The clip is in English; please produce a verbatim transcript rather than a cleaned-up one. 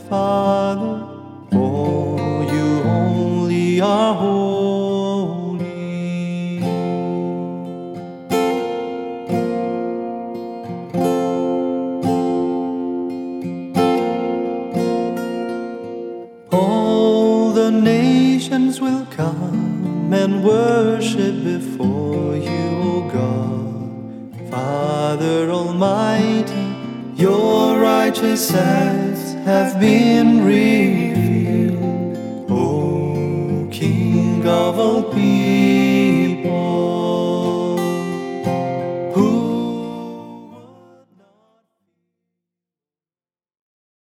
Father, for you only are holy. All the nations will come and worship before you, O God. Father Almighty, your righteous acts have been revealed. O King of all people,